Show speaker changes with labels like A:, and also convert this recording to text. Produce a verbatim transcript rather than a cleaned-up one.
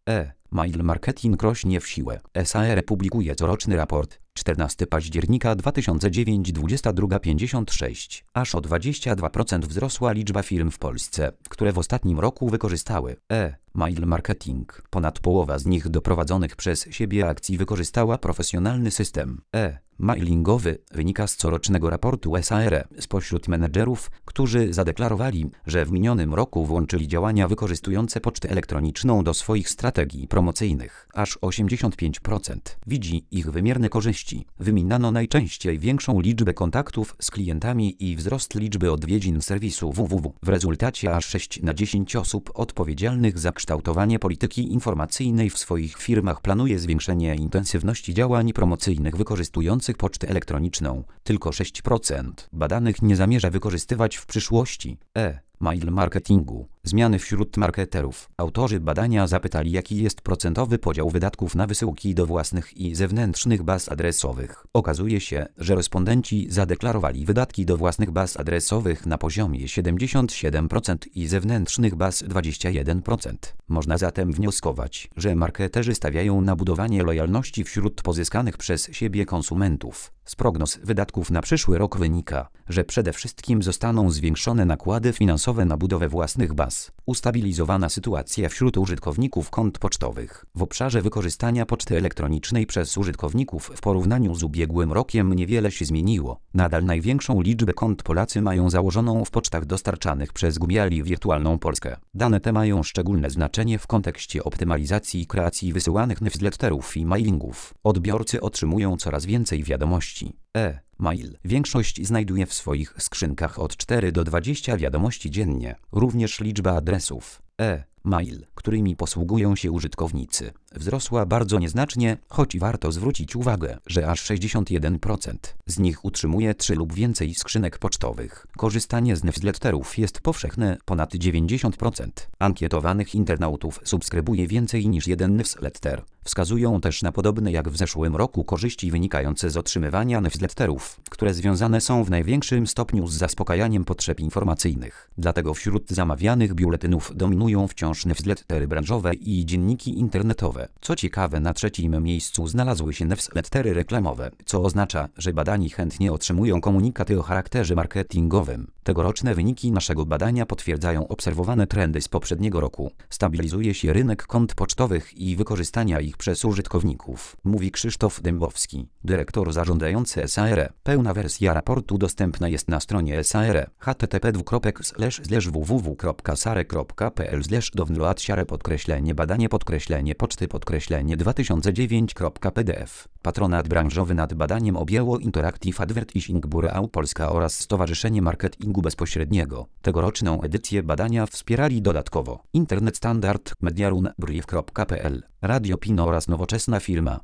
A: E-mail marketing rośnie w siłę. S A R publikuje coroczny raport. czternastego października dwa tysiące dziewiątego, dwudziesta druga pięćdziesiąt sześć. Aż o dwadzieścia dwa procent wzrosła liczba firm w Polsce, które w ostatnim roku wykorzystały e-mail marketing. Ponad połowa z nich do prowadzonych przez siebie akcji wykorzystała profesjonalny system e-mailingowy, wynika z corocznego raportu S A R. Spośród menedżerów, którzy zadeklarowali, że w minionym roku włączyli działania wykorzystujące pocztę elektroniczną do swoich strategii promocyjnych, aż osiemdziesiąt pięć procent widzi ich wymierne korzyści. Wymieniano najczęściej większą liczbę kontaktów z klientami i wzrost liczby odwiedzin serwisu www. W rezultacie aż sześć na dziesięć osób odpowiedzialnych za kształtowanie polityki informacyjnej w swoich firmach planuje zwiększenie intensywności działań promocyjnych wykorzystujących pocztę elektroniczną. Tylko sześć procent badanych nie zamierza wykorzystywać w przyszłości e-mail marketingu. Zmiany wśród marketerów. Autorzy badania zapytali, jaki jest procentowy podział wydatków na wysyłki do własnych i zewnętrznych baz adresowych. Okazuje się, że respondenci zadeklarowali wydatki do własnych baz adresowych na poziomie siedemdziesiąt siedem procent i zewnętrznych baz dwadzieścia jeden procent. Można zatem wnioskować, że marketerzy stawiają na budowanie lojalności wśród pozyskanych przez siebie konsumentów. Z prognoz wydatków na przyszły rok wynika, że przede wszystkim zostaną zwiększone nakłady finansowe na budowę własnych baz. Ustabilizowana sytuacja wśród użytkowników kont pocztowych. W obszarze wykorzystania poczty elektronicznej przez użytkowników w porównaniu z ubiegłym rokiem niewiele się zmieniło. Nadal największą liczbę kont Polacy mają założoną w pocztach dostarczanych przez Gumiali Wirtualną Polskę. Dane te mają szczególne znaczenie w kontekście optymalizacji kreacji wysyłanych newsletterów i mailingów. Odbiorcy otrzymują coraz więcej wiadomości e-mail. Większość znajduje w swoich skrzynkach od czterech do dwudziestu wiadomości dziennie. Również liczba adresów e-mail, którymi posługują się użytkownicy, wzrosła bardzo nieznacznie, choć warto zwrócić uwagę, że aż sześćdziesiąt jeden procent z nich utrzymuje trzy lub więcej skrzynek pocztowych. Korzystanie z newsletterów jest powszechne, ponad dziewięćdziesiąt procent ankietowanych internautów subskrybuje więcej niż jeden newsletter. Wskazują też na podobne jak w zeszłym roku korzyści wynikające z otrzymywania newsletterów, które związane są w największym stopniu z zaspokajaniem potrzeb informacyjnych. Dlatego wśród zamawianych biuletynów dominują wciąż newslettery branżowe i dzienniki internetowe. Co ciekawe, na trzecim miejscu znalazły się newslettery reklamowe, co oznacza, że badani chętnie otrzymują komunikaty o charakterze marketingowym. Tegoroczne wyniki naszego badania potwierdzają obserwowane trendy z poprzedniego roku. Stabilizuje się rynek kont pocztowych i wykorzystania ich przez użytkowników, mówi Krzysztof Dębowski, dyrektor zarządzający S A R. Pełna wersja raportu dostępna jest na stronie S A R h t t p slash w w w kropka sare kropka p l slash download siare podkreślenie badanie podkreślenie poczty podkreślenie dwa tysiące dziewięć kropka p d f. Patronat branżowy nad badaniem objęło Interactive Advertising Bureau Polska oraz Stowarzyszenie Marketingu Bezpośredniego. Tegoroczną edycję badania wspierali dodatkowo Internet Standard, Mediarun, Brief kropka p l, Radio Pino oraz nowoczesna firma.